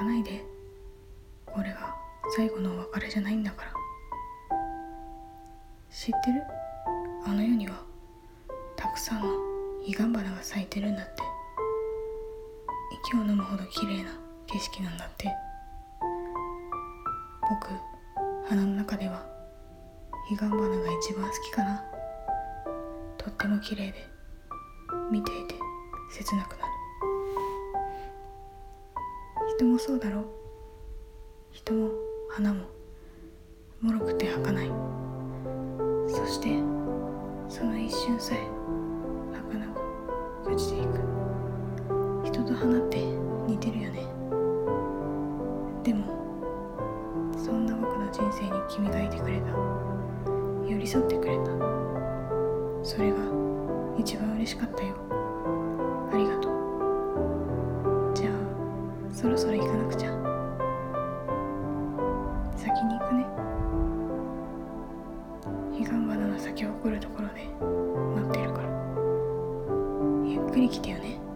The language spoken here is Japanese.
かないで。これが最後のお別れじゃないんだから。知ってる？あの世にはたくさんの彼岸花が咲いてるんだって。息を飲むほど綺麗な景色なんだって。僕、花の中では彼岸花が一番好きかな。とっても綺麗で、見ていて切なくなる。人もそうだろう。人も花も脆くて儚い。そしてその一瞬さえ儚く朽ちていく。人と花って似てるよね。でもそんな僕の人生に君がいてくれた。寄り添ってくれた。それが一番嬉しかったよ。ありがとう。じゃあそろそろ行かなくちゃ。先に行くね。彼岸花の咲き誇るところで待ってるから。ゆっくり来てよね。